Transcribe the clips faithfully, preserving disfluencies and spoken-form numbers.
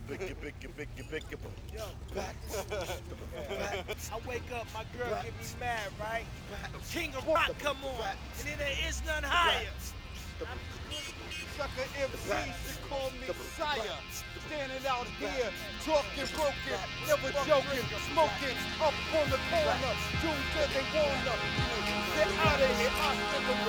Yo. I wake up, my girl get me mad, right? King of Rock come on, and then there is none higher. Sucker M Cs just call me sire. Standing out here, talking broken, never joking, smoking up on the corner. Dudes said they wanna get out of here. I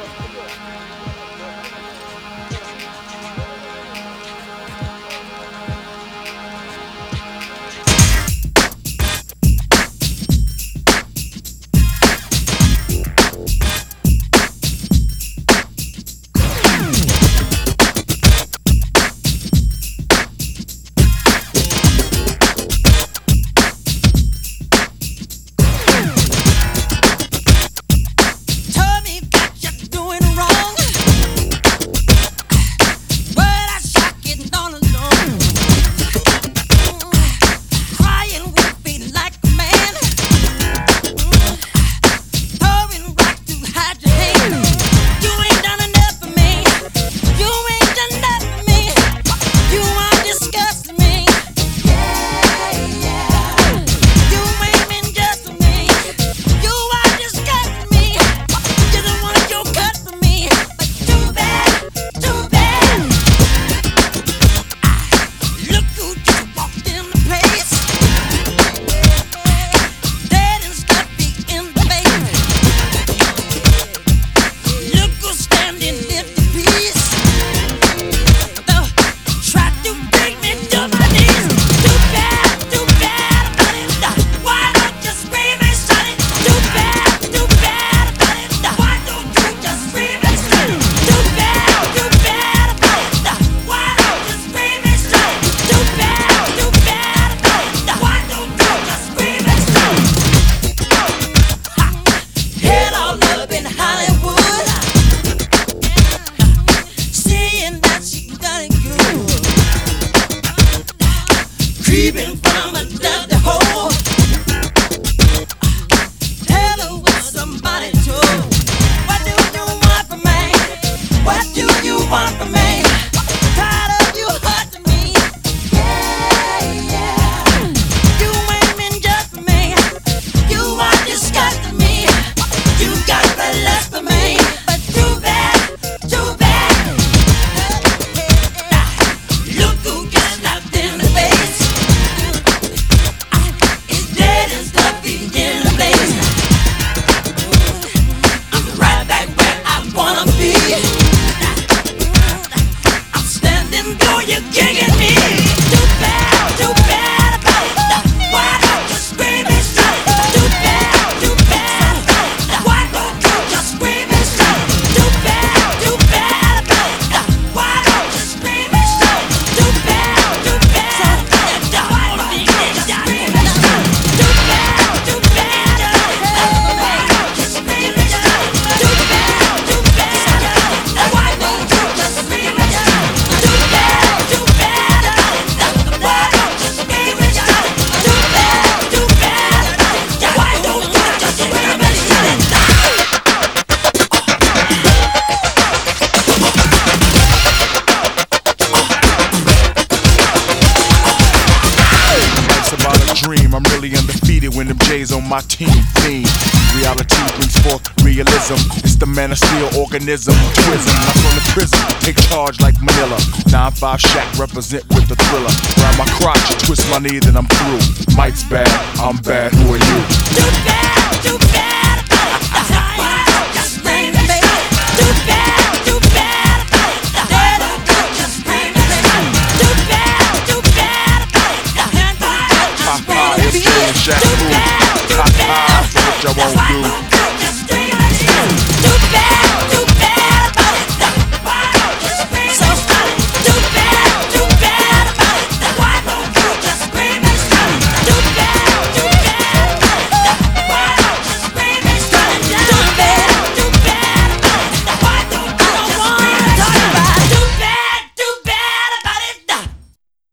creeping from a dusty hole. Tell her what somebody told. What do you want from me? What do you want from me? Tired of you hurting me. Yeah, yeah. You ain't been just for me. You are disgusting me. You got the lust for me. But too bad, too bad. Look who got knocked in the face. It's dead and stuffy in the place. I'm right back where I wanna be. I'm standing though you're kicking me. Too bad, too bad about it. Why don't you scream and shout? Too bad, too bad about it. Why don't you just scream and shout? Too bad, too bad about it. Why don't you scream and shout? Too bad, too bad about it. Why don't you just scream and shout? Too bad, too bad about it. Why don't you scream and shout? Too bad, too bad about it. Why don't you just scream and shout? Too bad, too bad about it. Why don't you scream and shout? Too bad, too bad about it. Why don't you just scream and shout? Life's about a dream. I'm really undefeated when them J's on my team. Theme. Reality brings forth realism. It's the man of steel organism. Twism. I'm from the prison. Take charge like Manila. nine five Shack represent with the thriller. Grab my crotch, twist my knee, then I'm through. Mike's bad, I'm bad. Who are you? Too bad, too bad.